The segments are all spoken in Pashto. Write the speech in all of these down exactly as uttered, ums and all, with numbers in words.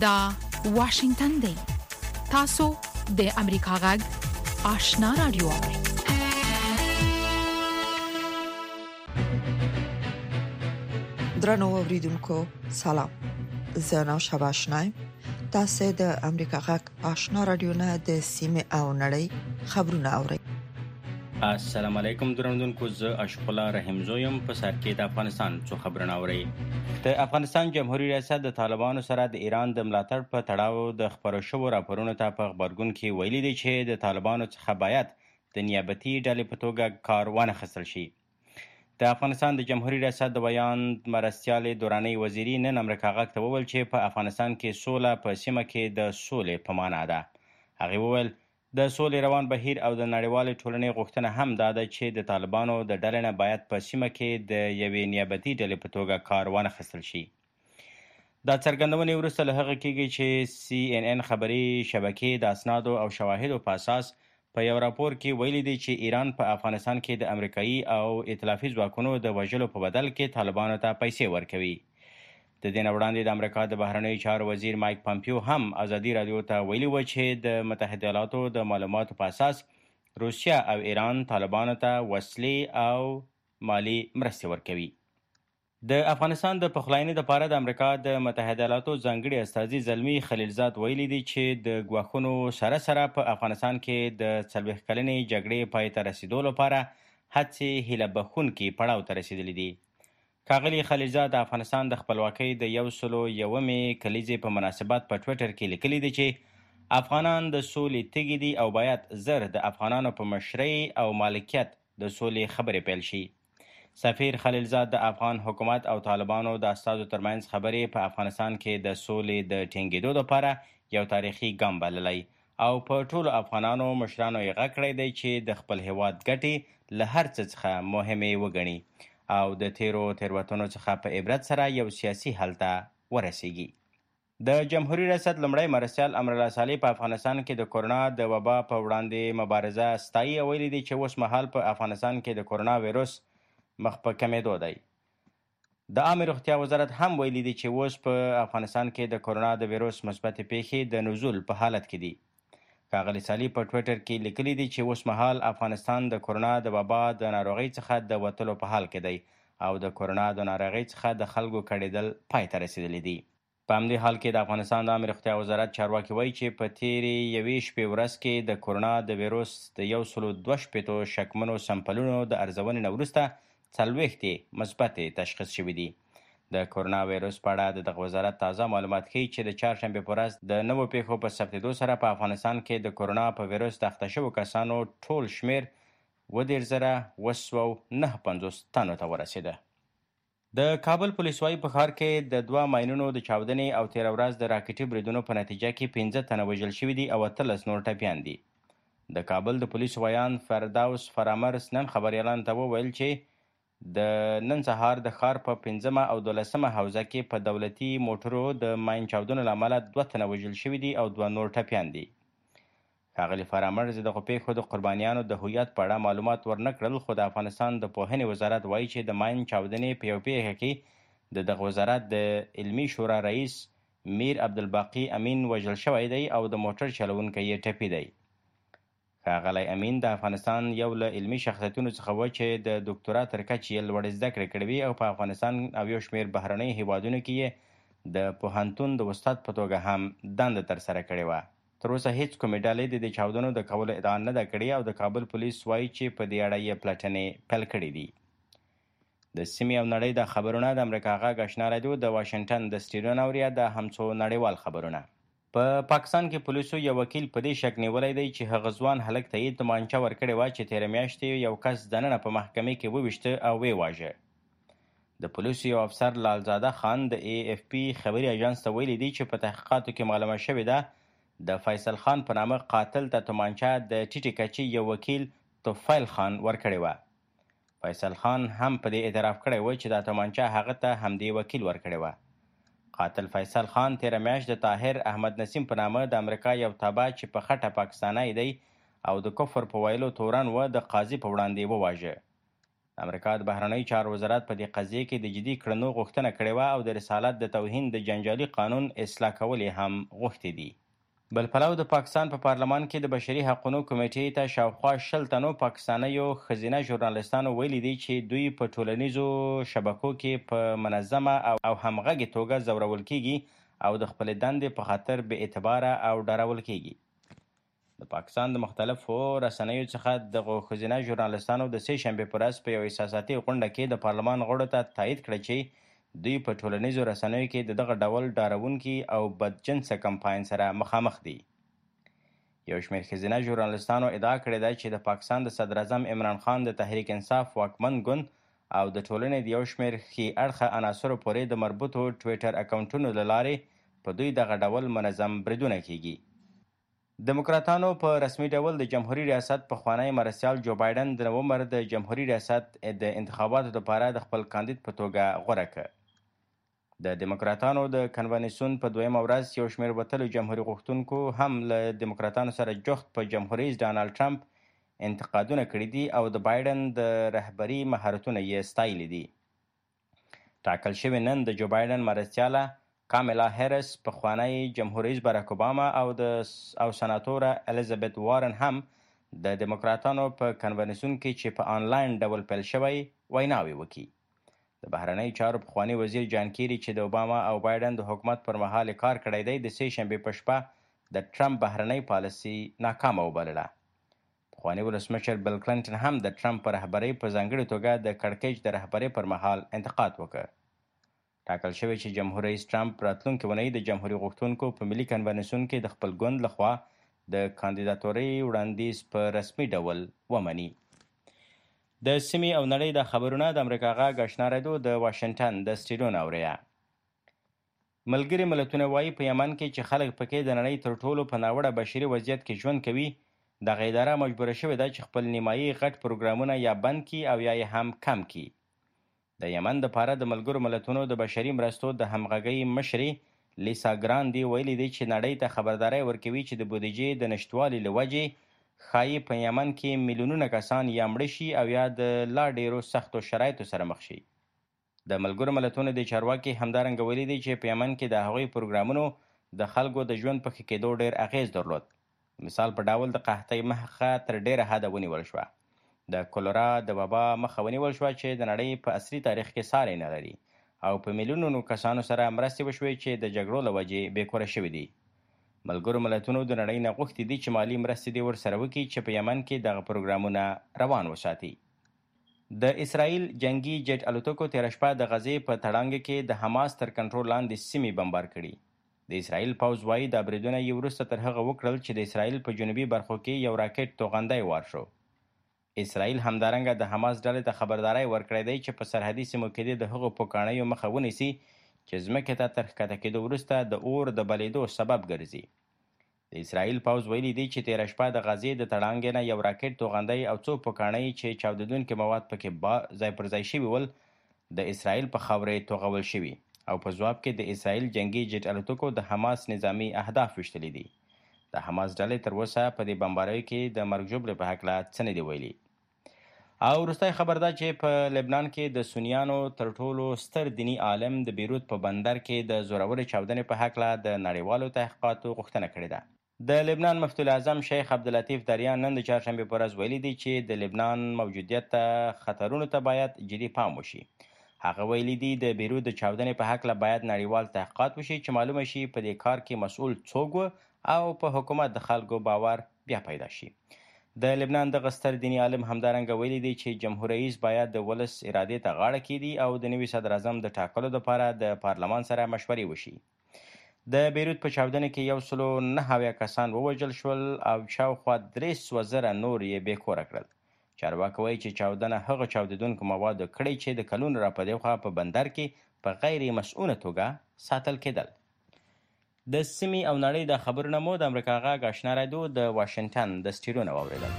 دا واشنگتن دی. تاسو د امریکا غږ آشنا رادیو. درنو اوریدونکو سلام. زه نو شباشنایم. تاسو د امریکا غږ آشنا رادیو نه د سیمه او نړۍ خبرونه اورئ. السلام علیکم درنوونکو، زه اشق الله رحیم زویم. په سر کې د افغانستان څو خبرونه اورئ. د افغانستان جمهوریت ریاست د طالبانو سره د ایران د ملاتړ په تړاو د خبرو شوو راپورونو ته په خبرګون کې ویلي دي چې د طالبانو څخه باید د نیابتي ډلې په توګه کار وانخیستل شي. د افغانستان د جمهوریت ریاست د بیان مرستیال دوراني وزیري نن امریکا غږ ته وویل چې په افغانستان کې سوله په سیمه کې د سولې په معنا ده. هغه وویل د سولې روان بهیر او د نړیوالې ټولنې غوښتنه هم دا ده چې د طالبانو د ډلې نه باید په سیمه کې د یوې نیابتي ډلې په توګه کار وانخیستل شي. دا څرګندونې وروسته له هغه کېږي چې سی ان ان خبري شبکې د اسنادو او شواهدو په اساس په یو راپور کې ویلي دي چې ایران په افغانستان کې د امریکایي او ائتلافي ځواکونو د وژلو په بدل کې طالبانو ته پیسې ورکوي. د دې نه وړاندې د امریکا د بهرنیو چارو وزیر مایک پامپیو هم ازادي رادیو ته ویلي و چې د متحده ایالاتو د معلوماتو په اساس روسیه او ایران طالبانو ته وسلې او مالی مرستې ورکوي. د افغانستان د پخلاینې لپاره د امریکا د متحده ایالاتو ځانګړي استازي زلمي خلیلزاد ویلي دي چې د ګواښونو سره سره په افغانستان کې د څلوېښت کلنې جګړې پای ته رسیدو لپاره هڅې هیله بښونکي پړاو ته رسیدلي دي. ښاغلي خلیلزاد د افغانستان د خپلواکۍ د یو سلو یومې کلیزې په مناسبت په ټویټر کې لیکلي دي چې افغانان د سولې تږي دي او باید زر د افغانانو په مشرۍ او مالکیت د سولې خبرې پیل شي. سفیر خلیلزاد د افغان حکومت او طالبانو د استازو ترمنځ خبرې په افغانستان کې د سولې د ټینګېدو لپاره یو تاریخي ګام بللی او په ټولو افغانانو مشرانو یې غږ کړی دی چې د خپل هیواد ګټې له هر څه څخه مهمې وګڼي او د تیرو تیروتنو څخه په عبرت سره یو سیاسي حل ته ورسیږي. د جمهوریت ریاست لومړی مرستیال امرالله صالح په افغانستان کې د کورونا د وبا په وړاندې مبارزه ستایي او ویلي دي چې اوس مهال په افغانستان کې د کورونا ویروس مخ په کمېدو دی. د عامې روغتیا وزارت هم ویلي دي چې اوس په افغانستان کې د کورونا د ویروس مثبتې پیښې د نزول په حالت کې دي. ښاغلي صالح په ټویټر کې لیکلي دي چې اوس مهال افغانستان د کورونا د وبا د ناروغۍ څخه د وتلو په حال کې دی او د کورونا د ناروغۍ څخه د خلکو کړېدل پای ته رسیدلی دي. په همدې حال کې د افغانستان د عامې روغتیا وزارت چارواکي وایي چې په تیرې یوې شپې ورځ کې د کورونا د ویروس د یو سلو دوه شپېتو شکمنو سمپلونو د ارزونې نه وروسته څلوېښت مثبتې تشخیص شوي دي. د کورونا ویروس په اړه د دغه وزارت تازه معلومات ښیي چې د چهارشنبې په ورځ د نوو پیښو په ثبتېدو سره په افغانستان کې د کورونا په ویروس د اخته شوو کسانو ټول شمېر اووه دېرش زره اووه سوه نهه پنځوس تنو ته ورسېده. د کابل پولیس وایي په ښار کې د دوه ماینونو د چاودنې او تېره ورځ د راکټي بریدونو په نتیجه کې پنځه تنه وژل شوي دي او اتلس نور ټپیان دي. د کابل د پولیسو ویان فردوس فرامرز نن خبریالانو ته وویل چې د نن سهار د ښار په پنځمه او دولسمه حوزه کې په دولتي موټرو د ماین چاودنو له امله دوه تنه وژل شوي دي او دوه نور ټپیان دي. ښاغلي فرامرز د دغو پیښو د قربانیانو د هویت په اړه معلومات ورنه کړل، خو د افغانستان د پوهنې وزارت وایي چې د ماین چاودنې په یو پیښه کې د دغه وزارت د علمي شورا رئیس میر عبدالباقي امین وژل شوی دی او د موټر چلوونکی یې ټپي دی. ښاغلی امین د افغانستان یو له علمي شخصیتونو څخه و چې د دوکتورا تر کچې یې لوړې زده کړې کړې وي او په افغانستان او یو شمېر بهرنیو هیوادونو کې یې د پوهنتون د استاد په توګه هم دنده ترسره کړې وه. تر اوسه هیڅ کومې ډلې د دې چاودنو د کولو ادعا نه ده کړې او د کابل پولیس وایي چې په دې اړه یې پلټنې پیل کړې دي. د سیمې او نړۍ د خبرونه د امریکا غږ آشنا رادیو د واشنګټن د سټوډیو نه اوریا د همڅو نړیوال خبرونه. په پاکستان کې پولیسو یو وکیل په دې شک نیولی دی چې هغه ځوان هلک ته یې تومانچه ورکړې وه چې تېره میاشت یو کس دننه په محکمې کې وویشته او ویې واژه. د پولیسو یو افسر لالزاده خان د ای اف پی خبري اژانس ته ویلي دي چې په تحقیقاتو کې معلومه شوې ده د فیصل خان په نامه قاتل ته تومانچه د ټیټې کچې یو وکیل توفیل خان ورکړې وه. فیصل خان هم په دې اعتراف کړی و چې دا تومانچه هغه ته همدې وکیل ورکړې وه. قاتل فیصل خان تیره میاشت د طاهر احمد نسیم په نامه د امریکا یو تابع چې په خټه پاکستانی دی او د کفر په ویلو تورن و د قاضي په وړاندې وواژه. د امریکا د بهرنیو چارو وزارت په دې قضیې کې د جدي کړنو غوښتنه کړې وه او د رسالت د توهین د جنجالي قانون اصلاح کول یې هم غوښتي دي. بل پلو د پاکستان په پا پارلمان کې د بشري حقوقو کمیټې ته شاوخوا شل تنو پاکستانیو ښځینه ژورنالستانو ویلي دي چې دوی په ټولنیزو شبکو کې په منظمه او همغږې توګه ځورول کیږي او د خپلې دندې په خاطر بې اعتباره او ډارول کیږي. د پاکستان د مختلفو رسنیو څخه دغو ښځینه ژورنالستانو د سې شنبې په ورځ په یو احساساتي غونډه کې د پارلمان غړو ته تایید کړه چې دوی په ټولنیزو رسنیو کې د دغه ډول ډارونکي او بدجنسه کمپاین سره مخامخ دي. یو شمېر ښځینه ژورنالستانو ادعا کړې ده چې د پاکستان د صدر اعظم عمران خان د تحریک انصاف واکمن ګوند او د ټولنې د یو شمېر ښي اړخه عناصرو پورې د مربوطو ټویټر اکاونټونو له لارې په دوی دغه ډول منظم بریدونه کیږي. دموکراتانو په رسمي ډول د جمهوري ریاست پخوانی مرستیال جو بایډن د نومبر د جمهوري ریاست د انتخاباتو لپاره د خپل کاندید په توګه غوره کړ. د دموکراتانو د کنونشن په دویمه ورځ یو شمېر وتلو جمهوري غوښتونکو هم له دموکراتانو سره جفت په جمهوریز ډانالډ ټرمپ انتقادونه کړي دي او د بایډن د رهبري مهارتونه یې ستایلي دي. ټاکل شوی نن د جو بایډن مرستیاله کاملا هیرس، پخوانی جمهوریز باراک اوباما او د او سناتوره الیزابت وارن هم د دموکراتانو په کنونشن کې چې په آنلاین ډول پیل شوی ویناوې وکړي. د بهرنیو چارو پخوانی وزیر جان کیری چې د اوباما او بایډن د حکومت پر مهال کار کړی دی د سې شنبې په شپه د ټرمپ بهرنۍ پالیسي ناکامه وبلله. پخوانی ولسمشر بل کلنټن هم د ټرمپ په رهبرۍ په ځانګړې توګه د کړکېچ د رهبرۍ پر مهال انتقاد وکړ. ټاکل شوی چې جمهور رئیس ټرمپ راتلونکې اونۍ د جمهوري غوښتونکو په ملي کنونشن کې د خپل ګوند لخوا د کاندیداتورۍ وړاندیز په رسمي ډول ومني. د سیمې او نړۍ د خبرونه د امریکا غږ آشنا رادیو د واشنګټن د سټوډیو نه اورئ. ملګري ملتونه وایي په یمن کې چې خلک پکې د نړۍ تر ټولو په ناوړه بشري وضعیت کې ژوند کوي، دغه اداره مجبوره شوې ده چې خپل نیمایي غټ پروګرامونه یا بند کړي او یا یې هم کم کړي. د یمن دپاره د ملګرو ملتونو د بشري مرستو د همغږۍ مشرې لیسا ګراندي ویلي دی چې نړۍ ته خبرداری ورکوي چې د بودیجې د نشتوالي له وجې ښایي په یمن کې میلیونونه کسان یا مړه شي او یا د لا ډیرو سختو شرایطو سره مخ شي. د ملګرو ملتونو د چارواکي همدارنګه ویلي دی چې په یمن کې د هغوی پروګرامونو د خلکو د ژوند په ښه کېدو ډیر اغیز درلود. مثال په ډول د قحطۍ مخه تر ډیره حده ونیول شوه. د کولرا د وبا مخه ونیول شوه چې د نړۍ په عصري تاریخ کې ساری نه لري او په میلیونونو کسانو سره مرستې وشوې چې د جګړو له وجې بېکوره شوي دي. ملګرو ملتونو د نړۍ نه غوښتي دي چې مالي مرستې دې ورسره وکړي چې په یمن کې دغه پروګرامونه روان وساتي. د اسرائیل جنگي جټ الوتکو تېره شپه د غزې په تړانګه کې د حماس تر کنټرول لاندې سیمې بمبار کړي. د اسرائیل پوځ وایي دا بریدونه یې وروسته تر هغه وکړل چې د اسرائیل په جنوبي برخو کې یو راکټ توغندی وار شو. اسرائیل همدارنګه د حماس ډلې ته خبرداری ورکړی دی چې په سرحدي سیمو کې د هغو پوکاڼیو مخه ونیسي چې ځمکې ته تر ښکته کېدو وروسته د اور د بلیدو سبب ګرځي. د اسرائیل پوځ ویلي دی چې تېره شپه د غزې د تړانګې نه یو راکټ توغندی او څو پوکاڼۍ چې چاودېدونکي مواد پکې ځای پر ځای شوي ول د اسرائیل په خاورې توغول شوي او په ځواب کې د اسرائیل جنگي جټ الوتکو د حماس نظامي اهداف ویشتلي دي. د حماس ډلې تر اوسه په دې بمباریو کې د مرګ ژوبلې په هکله څه نه دي ویلي. او وروستی خبر ده چې په لبنان کې د سنیانو تر ټولو ستر دیني عالم د بیروت په بندر کې د زورورې چاودنې په هکله د نړیوالو تحقیقاتو غوښتنه کړې ده. د لبنان مفتي الاعظم شیخ عبداللطیف دریان نن د چهارشنبې په ورځ ویلي دی چې د لبنان موجودیت ته خطرونو ته باید جدي پام وشي. هغه ویلي دی د بیروت د چاودنې په هکله باید نړیوال تحقیقات وشي چې معلومه شي په دې کار کې مسؤل څوک او په حکومت د خلکو باور بیا پیدا شي. د لبنان دغه ستر دیني عالم همدارنګه ویلي دی چې جمهور رئیس باید د ولس ارادې ته غاړه کیږدي او د نوي صدر اعظم د ټاکلو لپاره د پارلمان سره مشورې وشي. د بیروت په چاودنه کې یو سلو نهه اویا کسان ووژل شول او شاوخوا درې سوه زره نور یې بېکوره کړل. چارواکي وایي چې چاودنه هغه چاودېدونکو موادو کړې چې د کلونو را په دېخوا په بندر کې په غیر مسؤونه توګه ساتل کېدل. د سیمې او نړۍ د خبرونه مو د امریکا غږ آشنا رادیو د واشنګټن د سټوډیو نه واورېدل.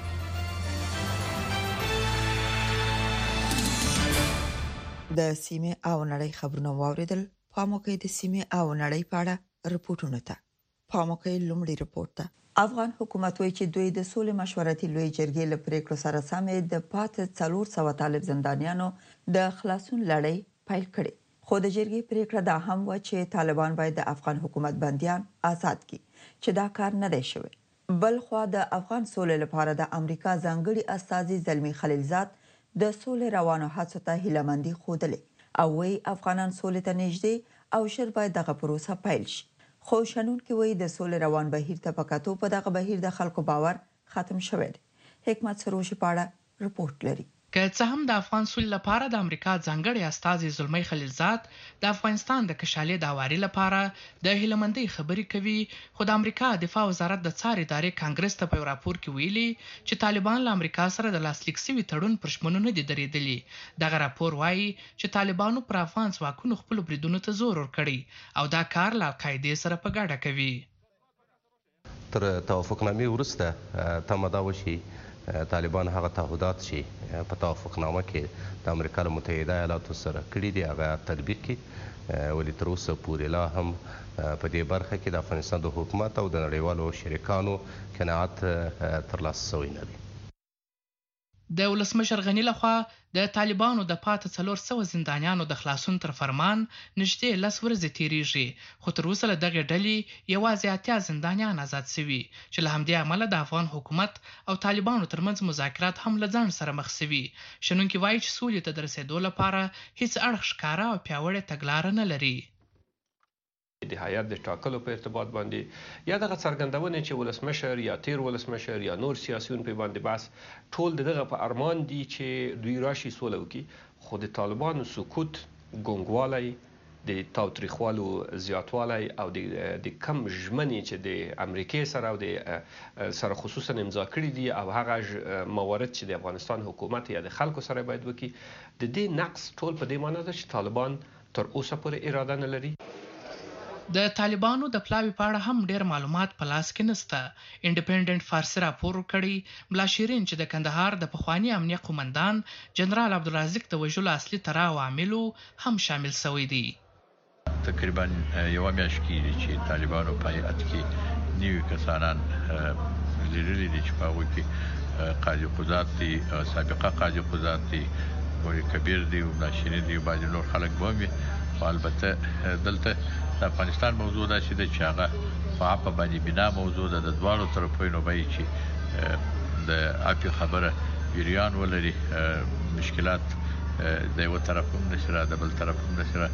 د سیمې او نړۍ خبرونه واورېدل. پام وکړئ د سیمې او نړۍ په اړه رپورټونو ته. پام وکړئ لومړی رپورټ ته. افغان حکومت وایي چې دوی د سولې مشورتي لوی جرګې له پریکړو سره سمې د پاتې څلور سوه طالب زندانیانو د خلاصون لړۍ پیل کړې. خو د جرګې پریکړه دا هم و چې طالبان باید د افغان حکومت بندیان آزاد کړي چې دا کار نه دی شوی. بل خو د افغان سولې لپاره د امریکا ځانګړي استازي زلمی خلیلزاد د سولې روانو هڅو ته هیلهمندي ښودلې او وایي افغانان سولې ته نږدې او ژر باید دغه پروسه پیل شي. خو شنونکي وایي د سولې روان بهیر ته په کتو په دغه بهیر د خلکو باور ختم شوی دی. حکمت سروشي په اړه رپورټ لري. که څه هم د افغان سولې لپاره د امریکا ځانګړي استازي زلمی خلیلزاد د افغانستان د کشالې د اواري لپاره د هیلهمندۍ خبرې کوي، خو د امریکا دفاع وزارت د څار ادارې کانګرس ته په یو راپور کې ویلي چې طالبان له امریکا سره د لاسلیک شوي تړون پر ژمنو نه دي درېدلي. دغه راپور وایي چې طالبانو پر افغان ځواکونو خپلو بریدونو ته زور ورکړی او دا کار له القاعدې سره په ګډه کوي. تر توافقنامې وروسته تمه دا وشي طالبان هغه تعهدات چې په توافقنامه کې د امریکا له متحده ایالاتو سره کړي دي هغه تطبیق کړي، ولې تر اوسه پورې لا هم په دې برخه کې د افغانستان د حکومت او د نړیوالو شریکانو قناعت ترلاسه شوی نه دی. د ولسمشر غني لخوا د طالبانو د پاتې څلور سوه زندانیانو د خلاصون تر فرمان نږدې لس ورځې تیریږي، خو تر اوسه له دغې ډلې یوازې اتیا زندانیان آزاد شوي چې له همدې امله د افغان حکومت او طالبانو ترمنځ مذاکرات هم له ځنډ سره مخ شوي. شنونکي وایي چې سولې ته د رسېدو لپاره هیڅ اړخ ښکاره او پیاوړې تګلاره نه لري. د هیات د ټاکلو په ارتباط باندې یا دغه څرګندونې چې ولسمشر یا تیر ولسمشر یا نور سیاسیون په باندې بس ټول دغه په ارمان دي چې دوی راشي سوله وکړي، خو د طالبانو سکوت، ګونګوالی، د تاوتریخوالو زیاتوالی او د کم ژمنې چې د امریکې سره او د سره خصوصا امضا کړي دي او هغه موارد چې د افغانستان حکومت یا د خلکو سره باید وکړي، د دې نقص ټول په دې معنی ده چې طالبان تر اوسه پورې اراده نه لري. د طالبانو د پلاوي په اړه هم ډیر معلومات په لاس کې نشته. انډیپندنت فارسي راپور ورکړی ملا شیرین چې د کندهار د پخواني امنیه قومندان جنرال عبدالرازق د وژلو اصلي تړاو او عاملو هم شامل شوی دی. تقریبا یوه میاشت کېږي چې طالبانو په هیات کې نوي کسانان لیدلي دي چې په هغوی کې قاضي قضات دي، سابقه قاضي قضات دي، مولوي کبیر دی، ملا شیرین دی، بعضې نور خلک به هم وي. خو البته دلته د افغانستان موضوع دا چې ده چې هغه په عفه باندې بنا موضوع ده. د دواړو طرفینو به یې چې د عفې خبره جریان ولري، مشکلات د یوه طرف هم نشي را د بل طرف هم نشي را.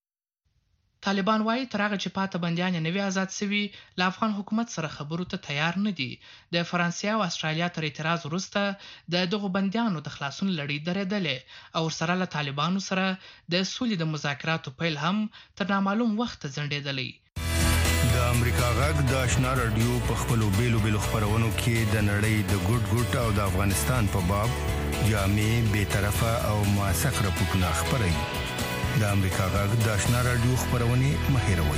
طالبان وایي تر هغه چې پاته بندیان یې نه وي آزاد شوي له افغان حکومت سره خبرو ته تیار نه دي. د فرانسې او استرالیا تر اعتراض وروسته د دغو بندیانو د خلاصون لړۍ درېدلې او ورسره له طالبانو سره د سولې د مذاکراتو پیل هم تر نامعلوم وخته ځنډېدلی. د امریکا غږ د آشنا رادیو په خپلو بیلو بیلو خپرونو کې د نړۍ د ګوټ ګوټ او د افغانستان په باب جامع، بېطرفه او موثق راپورټونه خپروي. د امریکا غږ د آشنا رادیو خپرونې مه هېروئ.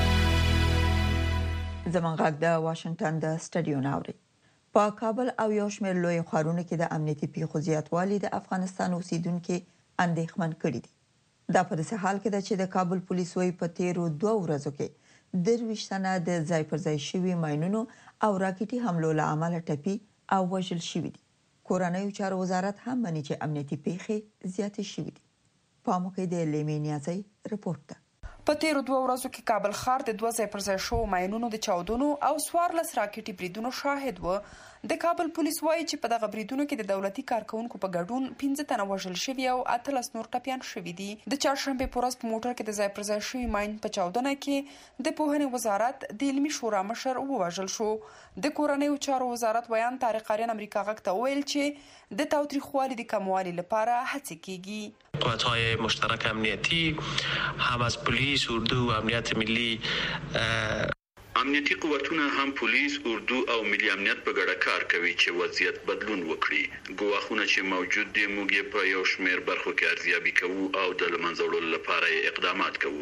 زموږ غږ د واشنگټن د سټډیو نه اوري. په کابل او یو شمېر لوی ښارونو کې د امنیتي پیښو زیاتوالی د افغانستان اوسیدونکي اندېښمن کړي دي. دا په داسې حال کې ده چې د کابل پولیس وایي په تیرو دوه ورځو کې درویشت تنه د ځای پر ځای شوي ماینونو او راکټي حملو له امله ټپي او وژل شوي دي. کورنیو چارو وزارت هم مني چې امنیتي پیښې زیاتې شوي دي. پاموکې د لیمې نیازۍ رپورټ ده. په تیرو دوه ورځو کې کابل ښار د دوه ځای پر ځای شوو ماینونو د چاودنو او څوارلس راکټي بریدونو شاهد و. د کابل پولیس وایي چې په دغه بریدونو کې د دولتي کارکونکو په ګډون پنځه تنه وژل شوي او اتلس نور ټپیان شوي دي. د چهارشنبې په ورځ په موټر کې د ځای پر ځای شوي ماین په چاودنه کې د پوهنې وزارت د علمي شورا مشر ووژل شو. د کورنیو چارو وزارت ویان طارق آریان امریکا غږ ته وویل چې د تاوتریخوالي د کموالي لپاره هڅې کیږي. قوت‌های مشترک امنیتی هم از پلیس، اردو و امنیت ملی امنیتي قوتونه هم پولیس، اردو او ملي امنیت په ګډه کار کوي چې وضعیت بدلون وکړي. ګواښونه چې موجود دي موږ په یو شمېر برخو کې ارزیابي کوو او د له منځه وړلو لپاره اقدامات کوو.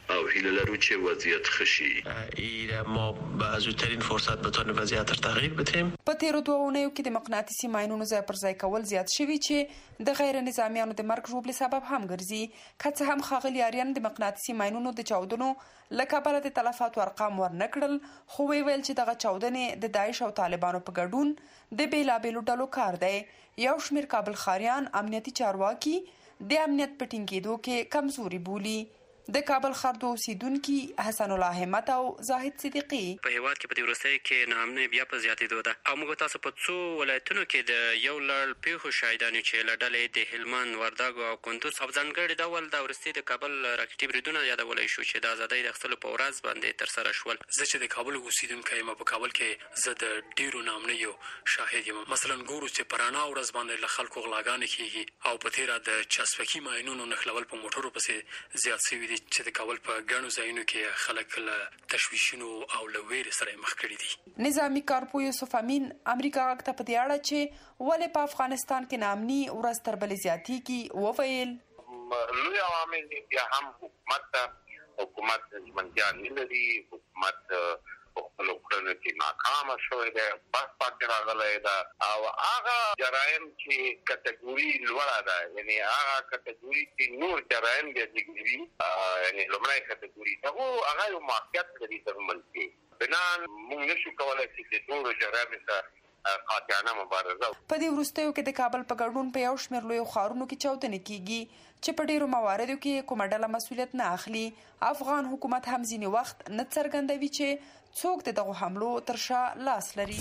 او هیله لرو چې وضعیت ښه شي. ما به زودترین فرصت بتونه وضعیت را تغییر بدیم. په تیرو دوه اونیو کې د مقناطیسي ماینونو ځای پر ځای کول زیات شوي چې د غیر نظامیانو د مرګ ژوبلې سبب هم ګرځي. که څه هم ښاغلي آریان د مقناطیسي ماینونو د چاودنو له کبله د تلفاتو ارقام ورنه کړل، خو وی ویل چې دغه چاودنې د داعش او طالبانو په ګډون د بیلابیلو ډلو کار دی. یو شمېر کابل ښاریان امنیتي چارواکي د امنیت په ټینګېدو کې کمزوري بولي. د کابل ښار د اوسیدونکي حسن الله همت او زاهد صدیقي په هیواد کې په دې وروستیو کې ناامنۍ بیا په زیاتېدو ده او موږ تاسو په څو ولایتونو کې د یو لړ پیښو شاهدان یو چې له ډلې د هلمند، وردګو او کندوز او ځانګړي ډول د وروستي د کابل راکټي بریدونه یادولی شو چې د ازادۍ د اخیستلو په ورځ باندې ترسره شول. زه چې د کابل اوسیدونکی یم، په کابل کې زه د ډېرو ناامنیو شاهد یم. مثلا ګورو چې په رڼا ورځ باندې له خلکو غلاګانې کېږي او په تېره د چسپکي ماینونو نښلول په موټرو پسې زیات شوي دي چې د کابل په ګڼو ځایونو کې خلک له تشویشونو او له ویرې سره مخ کړي دي. نظامي کارپو یوسف امین امریکا غږ ته په دې اړه چې ولې په افغانستان کې ناامني ورځ تر بلې زیاتېږي وویل لوی عوامل بیا هم حکومت حکومت ژمنتیا نه لري، حکومت په خپلو کړنو کې ناکامه شوی دی، بس پاتې راغلی ده او هغه جرایم چې کټګوري لوړه ده، یعنې هغه کټګوري چې نور جرایم بیا ځګوي، یعنې لومړی کټګوري هغو هغه یو معافیت لري تر ملک بنا موږ نشو کولی چې د ټولو جرایمو سره قاطعانه مبارزه. په دې وروستیو کې د کابل په ګډون په یو شمېر لویو ښارونو کې چاودنې کېږي چې په ډېرو مواردو کې کومه ډله مسؤلیت نه اخلي. افغان حکومت هم ځینې وخت نه څرګندوي چې څوک د دغو حملو تر شا لاس لري.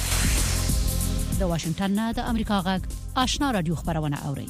د واشنگټن نه د امریکا غږ آشنا رادیو خبرونه اوري.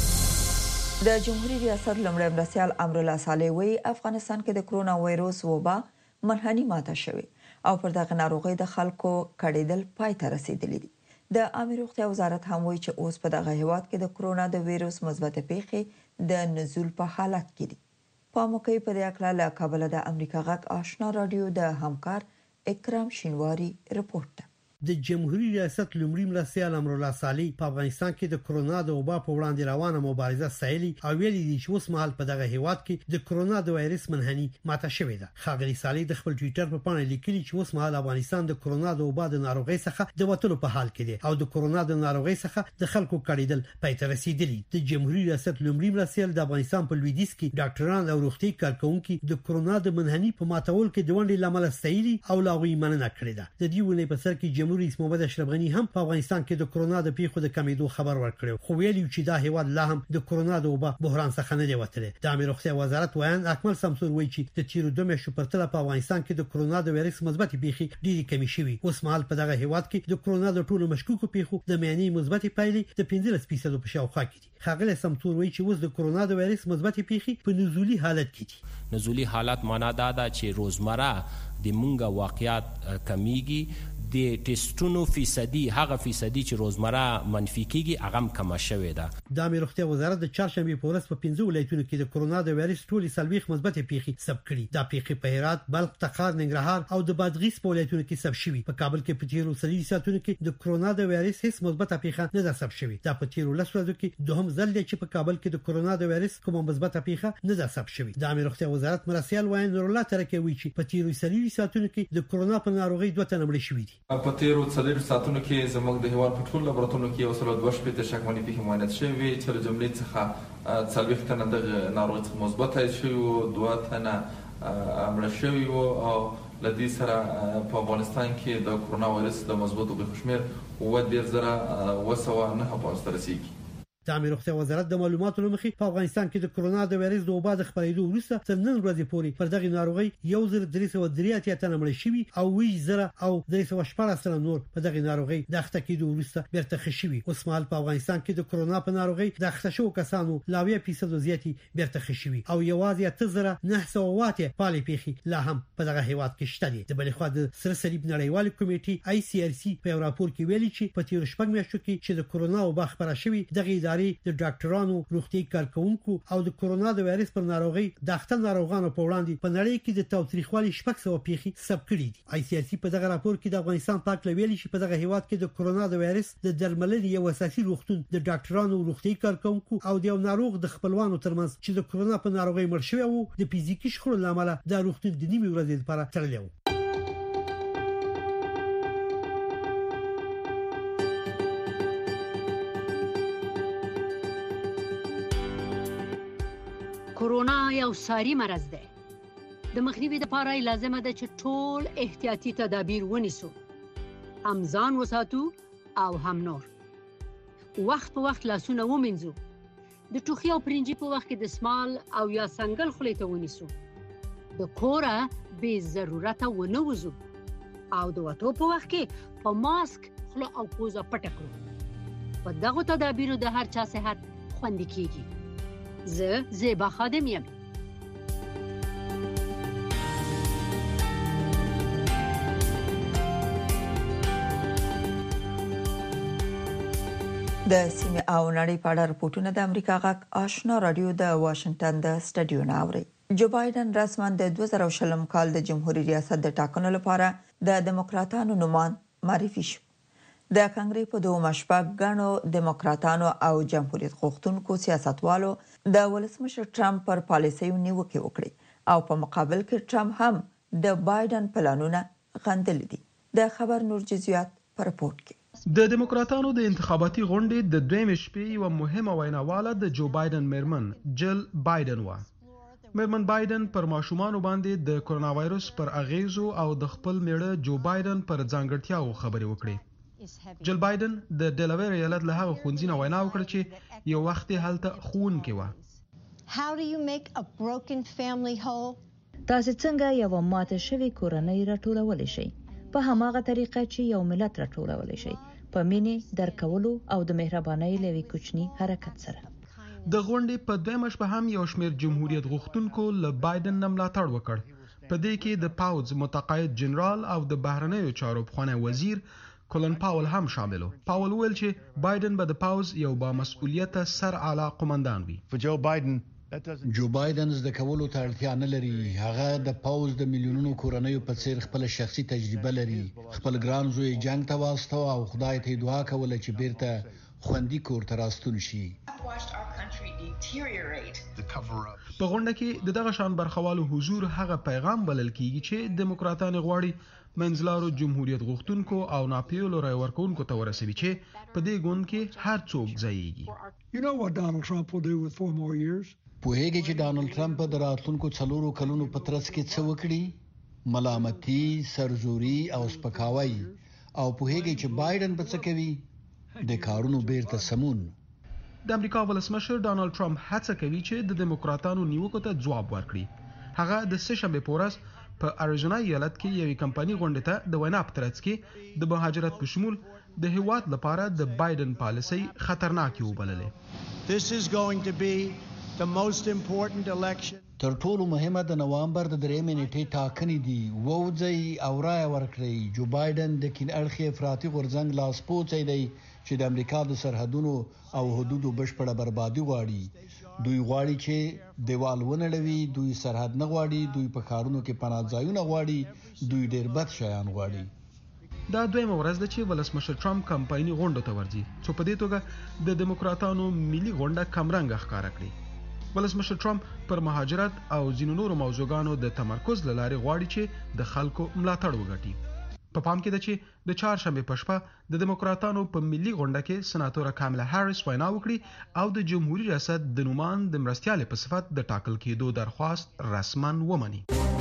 د جمهوریت ریاست لمړی مرستیال امرالله صالح وایي افغانستان کې د کرونا وایروس وبا منحني ماته شوې او پر دغه ناروغۍ د خلکو کړېدل پای ته رسیدلی دي. د عامه روغتیا وزارت هم وایي چې اوس په دغه هیواد کې د کرونا د وایروس مثبت پیښې د نزول په حالت کې دي. پاموکي په دې اړه له کابل د امریکا غږ آشنا رادیو د همکار اکرام شینواری رپورټ. د جمهوریت ریاست لومړي مرستیال امرالله صالح په افغانستان کې د کرونا د وبا په وړاندې روانه مبارزه سایلي او ویلي دي چې اوس مهال په دغه هیواد کې د کرونا د وایرس منحني ماته شوې ده. ښاغلي صالح د خپل ټوئیټر په پاڼه لیکلي چې اوس مهال افغانستان د کرونا د وبا د ناروغۍ څخه د وټلو په حال کې دی او د کرونا د ناروغۍ څخه د خلکو کړېدل پای ته رسیدلی. د جمهوریت ریاست لومړي مرستیال د افغانستان په لویدیځ کې ډاکټران او روغتي کارکونکو د کرونا د منحني په ماتول کې د ونډې لامل سایلي او لاغوي مننه کړې ده. د دې ونې په سر کې جمهوریت رئیس محمد اشرف غنی هم په افغانستان کې د کرونا د پیښو د کمیدو خبر ورکړ، خو ویلي چې دا هیواد لا هم د کرونا د وبا بحران څخه نه دی وتلی. د امیر روغتیا وزارت وایي اکمل سمسور وایي چې د تیرو دوه میاشتو په تله په افغانستان کې د کرونا د وایرس مثبت پیښې ډېرې کمې شوې. اوس مهال په دغه هیواد کې د کرونا د ټولو مشکوکو پیښو د میاني مثبت پایلې د پنځلس فیصد په شاوخوا کې دي. ښاغلی سمسور وایي چې اوس د کرونا د وایرس مثبت پیښې په نزولي حالت کې دي. نزولي حالت معنا دا ده چې روزمره د مونږه واقعیت کمیږي، د ټیسټونو فیصدي هغه فیصدي چې روزمره منفي کیږي هغه کم شوې ده. د امیر روغتیا وزارت د چهارشنبه په ورځ په پنځه ولایتونو کې د کرونا د وایرس ټولې سلويخ مثبت پیښې ثبت کړي. دا پیښې په هرات، بلخ، تخار، ننګرهار او د بادغیس په ولایتونو کې ثبت شوي. په کابل کې په تیرو څلوېښتو ساعتونو کې د کرونا د وایرس هیڅ مثبت پیښه نه ده ثبت شوې. دا په تیرو لسو ورځو کې دوهم ځل دی چې په کابل کې د کرونا د وایرس کومه مثبت پیښه نه ده ثبت شوې. د امیر روغتیا وزارت مرستیال وایي نور الله ترکه وایي چې په تیرو څلوېښتو ساعتونو کې د کرونا په ناروغۍ دوه تنه مړ شوي دي. په تیرو څلور ساعتونو کې زموږ د هیواد په ټولو لابراتوارونو کې یو سل دوه شپېته شکمنې پیښې معاینات شوې چې له جملې څخه څلوېښت تنه د ناروغۍ څخه مثبت شوي وو، دوه تنه مړه شوي وو او له دې سره په افغانستان کې د کرونا وایرس د مثبتو پیښو شمېر اووه دېرش زره اوه سوه نهه پنځوس ته رسیږي. د امیر روغتیا وزارت د معلوماتو لمخې په افغانستان کې د کرونا د وایرس د وبا د خپرېدو وروسته تر نن ورځې پورې پر دغه ناروغۍ یو زر درې سوه درې اتیا تنه مړه شوي او ویشت زره او درې سوه شپاړس تنه نور په دغه ناروغۍ د اخته کېدو وروسته بیرته ښه شوي. اوس مهال په افغانستان کې د کرونا په ناروغۍ د اخته شوو کسانو له اویا فیصده زیاتې بیرته ښه شوي او یوازې اته زره نهه سوه اووه اتیا فعالې پیښې لا هم په دغه هیواد کې شته دي. د بلې خوا د سره صلیب نړیوالې کمیټې آی سی آر سی په یو راپور کې ویلي چې په تیرو شپږ میاشتو کې چې د کرونا وبا خپره شوې دغه ادارې ادارې د ډاکټرانو، روغتي کارکونکو او د کرونا د وایرس پر ناروغي د اختر ناروغانو په وړاندې په نړۍ کې د تاوتریخوالي شپږ سوه پیښې ثبت کړي دي. آی سی آر سی په دغه راپور کې د افغانستان پاک لویلی شي په دغه هیواد کې د کرونا د وایرس د درملنې یو اساسي روغتون د ډاکټرانو، روغتي کارکونکو او د یو ناروغ د خپلوانو ترمنځ چې د کرونا په ناروغي مړ شوی وو د فزیکي شخړو لامل د روغتون د نیمه ورځې لپاره تړلی و. کرونا یو ساري مرض دی. د مخنیوي لپاره لازمه ده چې ټول احتیاطي تدابیر ونیسو، هم ځان وساتو او هم نور. وخت په وخت لاسونه ومینځو، د ټوخي او پرنجي په وخت کې د سمال او یا سنگل خولې ته ونیسو، د کوره بې ضرورته ونه وځو او د وتو په وخت کې په ماسک خوله او پوزه پټه کړو. په دغو تدابیرو د هر چا صحت خوندي کیږي. زه زیبا خادم یم. د سیمه او نړۍ په اړه راپورټونه د امریکا غږ آشنا رادیو د واشنگټن د سټډیو نه اوري. جو بایدن رسما د دوه زره شلم کال د جمهوریت ریاست د ټاکنو لپاره د دموکراتانو نومان معرفي شو. د کانګرس په دوه مشبق غنو دموکراتانو او جمهوریت غوښتونکو سیاستوالو د ولسمشر ټرمپ پر پالیسیو نیوکه وکړي او په مقابل کې ټرمپ هم د بایدن پلانونه غندل دي. د خبر نور جزئیات پر رپورت کې. د دموکراتانو د انتخاباتي غونډې د دویم شپې یو مهمه ویناواله د جو بایدن میرمن جل بایدن و. میرمن بایدن پر ماشومان باندې د کرونا وایرس پر اغیزو او د خپل میړه جو بایدن پر ځانګړتیاو خبرې وکړې. جل بایدن د ډیلاویر ایالت له هغه ښوونځي نه وینا وکړه چې یو وخت یې هلته ښوونکې وه. تاسو څنګه یو ماته شوې کورنۍ راټولولی شئ؟ په هماغه طریقه چې یو ملت راټولولی شي، په مینې، درکولو او د مهربانۍ له یوې کوچني حرکت سره. د غونډې په دویمه شپه هم یو شمېر جمهوریت غوښتونکو له بایدن نه ملاتړ وکړ. په دې کې د پاوز متقاعد جنرال او د بهرنیو چارو پخوانی وزیر کولن پاول هم شامل و. پاول ویل چې بایدن به د پاوز یو با مسؤلیته سر اعلی قومندان وي. جو بایدن جو بایدن زده کولو ته اړتیا نه لري. هغه د پاوز د میلیونونو کورنیو په څیر خپل شخصي تجربه لري. خپل ګران زوی جنگ ته واستو او خدای ته دعا کوله چې بیرته خوندي کور ته راستون شي. په غونډه کې د دغه شان برخوالو حضور هغه پیغام بلل کیږي چې دیموکراتان غواړي منځلارو جمهوریت غوښتونکو او ناپیولو رای ورکوونکو ته ورسوي چې په دې ګوند کې هر څوک ځایږي. You know what Donald Trump will do with four more years? پوهیږي چې ډانلډ ټرمپ د راتلونکو څلورو کلونو په ترڅ کې څه وکړي؟ ملامتي، سرزوري او سپکاوی. او پوهیږي چې بایدن به څه کوي؟ د کارونو بیرته سمون. د امریکا ولسمشر ډانلډ ټرمپ هڅه کوي چې د دیموکراتانو نیوکو ته ځواب ورکړي. هغه د سه شنبې په ورځ په اریزونا ایالت کې یوې کمپنۍ غونډې ته د وینا په ترڅ کې د مهاجرت په شمول د هیواد لپاره د بایدن پالیسۍ خطرناکې وبللې. This is going to be the most important election. تر ټولو مهمه د نوامبر د درېیمې نیټې ټاکنې دي. ووځئ او رایه ورکړئ. جو بایدن د کین اړخي افراطي غورځنګ لاسپوڅی دی چې د امریکا د سرحدونو او حدودو بشپړه بربادي غواړي. دوی غواړي چې دیوال ونړوي، دوی سرحد نه غواړي، دوی په ښارونو کې پناه ځایونه غواړي، دوی ډېر بد شیان غواړي. دا دویمه ورځ ده چې ولسمشر ټرمپ کمپایني غونډو ته ورځي، څو په دې توګه د دیموکراتانو ملي غونډه کمرنګه ښکاره کړي. ولسمشر ټرمپ پر مهاجرت او ځینو نورو موضوعګانو د تمرکز له لارې غواړي چې د خلکو ملاتړ وګټي. په پام کې ده چې د چهارشنبې په شپه د دیموکراتانو په ملي غونډه کې سناتوره کاملا هاریس وینا وکړي او د جمهوریت ریاست د نومان د مرستیالې په صفت د ټاکل کېدو درخواست رسما ومني.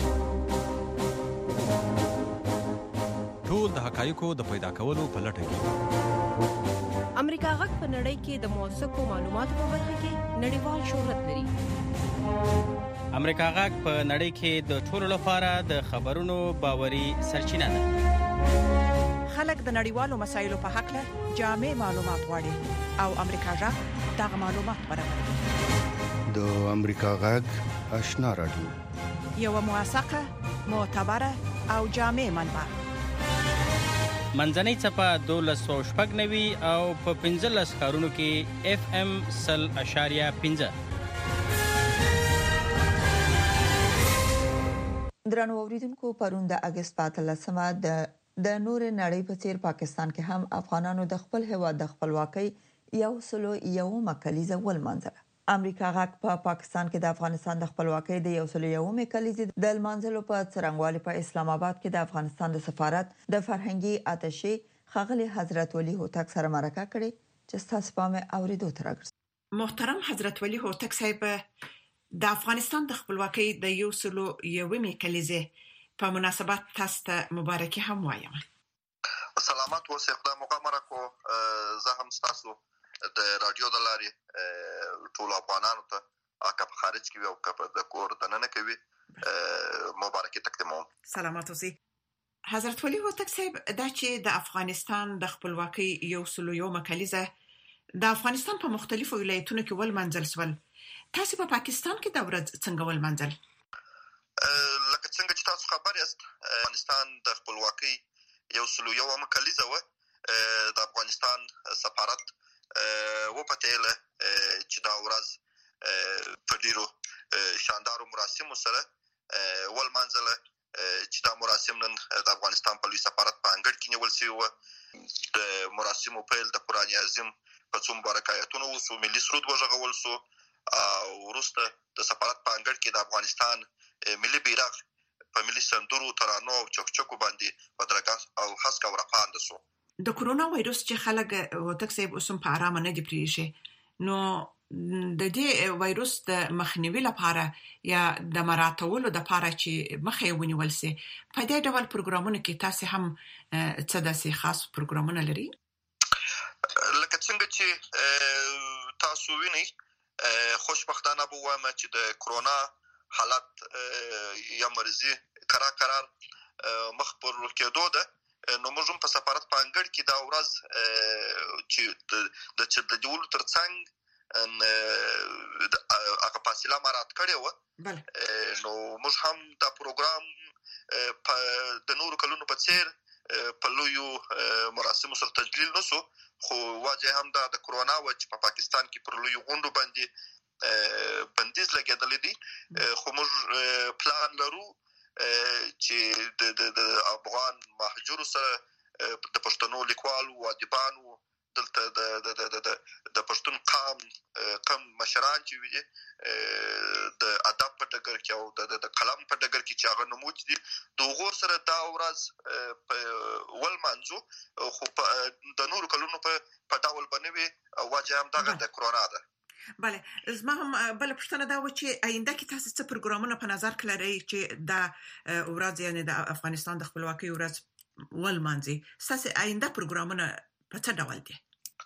ټول د حقایقو د پیدا کولو په لټه کې امریکا غږ په نړۍ کې د موثقو معلوماتو په برخه کې نړیوال شهرت لري. امریکا غږ په نړۍ کې د ټولو لپاره د خبرونو باوري سرچینه ده. خلک د نړیوالو مسایلو په حق له جامع معلومات غواړي او امریکا غږ دغه معلومات برابروي. د امریکا غږ آشنا رادیو یو موثقه، معتبره او جامع منبع. منځنۍ څپه دولس سوه شپږ نوي او په پنځلس ښارونو کې اف ام سل اشاریه پنځه. درنو اوریدونکو، پرون د اګست په اتلسمه د د نور نړۍ په څیر پاکستان کې هم افغانانو د خپل هیواد د خپلواکۍ یو سلو یومه کلیزه ولمانځله. امریکا غاک په پا پاکستان کې د افغانستان د خپلواکۍ د یو سلو یومه کلیزې د لمانځلو په څرنګوالي په اسلام آباد کې د افغانستان د سفارت د فرهنګي اتشې ښاغلي حضرت ولی هوتک سره مرکه کړې چې تاسو په مې اوریدو تر راغلی. محترم حضرت ولی هوتک صاحب، د افغانستان د خپلواکۍ د یو سلو یومه کلیزې په مناسبت تاسو ته مبارکي هم وایم. سلامات اوسئ، خدای مو غمره کو. زه هم تاسو د رادیو د لارې ټول افغانانو ته اکه په خارج کې او کپ د کور دننه کوي مبارکي تقدیموم. سلامات اوسئ. حضرت ولی هوتک صاحب، دا چې د افغانستان د خپلواکۍ یو سلو یومه کلیزه د افغانستان په مختلفو ولایتونو کې ولمانځل شول، تاسو په پاکستان کې دا ورځ څنګه ولمانځل؟ لکه څنګه چې تاسو خبر یاست، افغانستان د خپلواکۍ یو سلو یومه کلیزه و. د افغانستان سفارت و پټیله چې دا ورځ په ډیرو شاندارو مراسمو سره ولمانځله، چې دا مراسم نن د افغانستان په لوی سفارت په انګړ کې نیول شوی و. د مراسمو پیل د قرآن عظیم په څو مبارک آیتونو وسو، ملي سرود وغږول شو او وروسته د سفارت په انګړ کې د افغانستان ملي بیرغ په ملي سندرو، ترانو او چکچکو باندې بدرګه او هسک او رپاند شو. د کورونا وایروس چې خلک هوتک صاحب اوسم په آرام نه دی پریږي، نو د دې وایروس د مخنیوي لپاره یا د مراتولو د لپاره چې مخه ونیول سي، په دې ډول پروګرامونه کې تاسو هم څه داسې خاص پروګرامونه لري؟ لکه څنګه چې تاسو وینئ، خوشبختانه به وایم چې د کورونا حالت یا مرضی قرار قرار مخ پر کېدو ده. نو موږ هم په سفارت په انګړ کې دا ورځ چې د چې د جوړ ترڅنګ هغه فاصله مراعات کړې و، نو موږ هم دا پروګرام په د نورو کلونو په څیر په لویو مراسمو سره تجلیل نشو، خو واجه هم دا د کورونا و چې په پاکستان کې پر لویو غونډو باندې بندیز لګېدلې دي. خو موږ پلان لرو چې د د افغان مهاجرو سره د پښتنو لیکوالو او ادیبانو دلته د د د د پښتون قام قم مشران چې وي د ادب په ډګر کې او د د قلم په ډګر کې چې هغه نمود دي، دغه سره دا ورځ په ولمانځو. خو د نورو کلونو په ډول بنوي واجه هم دغه د کورونا ده. بله، زما هم بل پښتنه دا و چې آینده کې تاسو څه پروګرامونه په نظر کې لرئ چې دا ورځ یعنی د افغانستان د خپلواکۍ ورځ ولمانځي؟ تاسو آینده پروګرامونه په څه ډول دي؟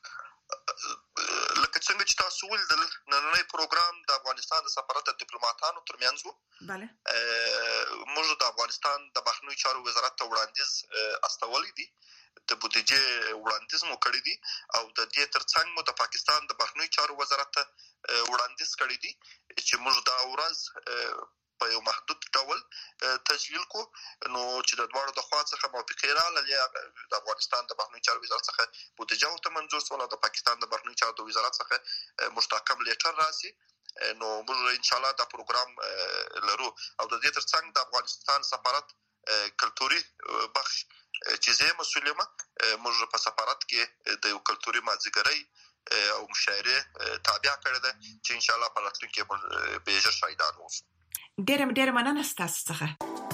لکه څنګه چې تاسو ولیدل، نننی پروګرام د افغانستان د سفارت د ډیپلوماټانو ترمنځ و. بله، موږ د افغانستان د بهرنیو چارو وزارت ته وړاندیز استولی دي، د بودیجې وړاندیز مو کړی دي او د دې ترڅنګ مو د پاکستان د بهرنیو چارو وزارت ته وړاندیز کړی دي چې موږ دا ورځ په یو محدود ډول تجلیل کو. نو چې د دواړو د خوا څخه موافقه راغله، د افغانستان د بهرنیو چارو وزارت څخه بودیجه ورته منظور شوه او د پاکستان د بهرنیو چارو د وزارت څخه مستحکم لیټر راسي، نو موږ ان شاء الله دا پروګرام لرو. او د دې ترڅنګ د افغانستان سفارت کلتوري بخش چې زه مسؤل یم، موږ په سفارت کې د یو کلتوري مازیګرۍ او مشاعره تابع کړی ده چې ان شاء الله په راتلونکي کې به ژر شاهدان اوسو. ډېر ډېر مننه ستاسو څخه.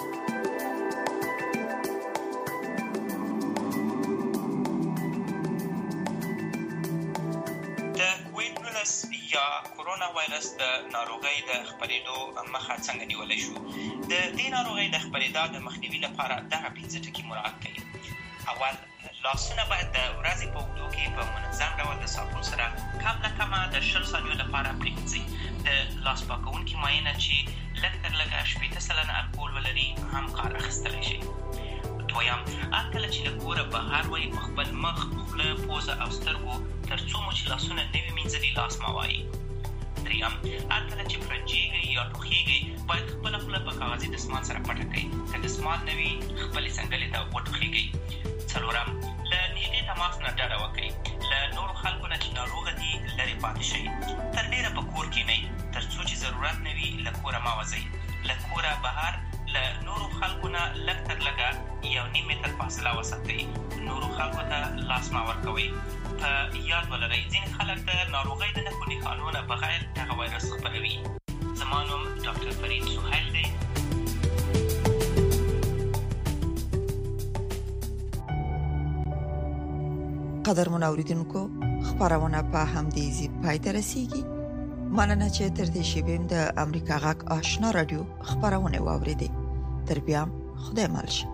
د کووډ نولس یا کورونا وایرس د ناروغۍ د خپرېدو مخه څنګه نیولی شو؟ د دې ناروغۍ د خپرېدا د مخنیوي لپاره دغه پنځه ټکي مراعات کړئ. اول، لاسونه باید د ورځې په اوږدو کې په منظم ډول د صابون سره کم نه کمه د شل ثانیو لپاره پرېمنځئ. د لاس پاکوونکي مایع چې لږ تر لږه شپېته سلنه الکول ولري هم کار اخیستلی شي. دویم، هر کله چې له کوره بهر وئ، په خپل مخ، خوله، پوزه او سترګو تر څو مو چې لاسونه نه وي مینځلي لاس مه وایئ. دریم، هر کله چې پرنجېږئ یا ټوخېږئ باید خپله خوله په کاغذي دستمال سره پټه کړئ. که دستمال نه وي، خپلې څنګلې ته وټوخېږئ. څلورم له نږدې تماس نه ډډه وکړئ. له نورو خلکو نه چې ناروغه دي لرې پاتې شئ. تر ډېره په کور کښېنئ تر څو چې ضرورت نه وي له کوره مه وځئ. له کوره بهر له نورو خلکو نه لږ تر لږه یو نیم متر فاصله وساتئ. نورو خلکو ته لاس مه ورکوئ. په یاد ولرئ ځینې خلک د ناروغۍ د نښو نښانو نه بغیر دغه وایرس خپروي. زما نوم ډاکټر فرید سهیل دی. قدرمن اوریدونکو، خبرونه په همدې ځای پای ته رسیږي. مننه چې تر دې شیبې د امریکا غږ آشنا رادیو خبرونه واوریدې. تر بیا خدای مل شه.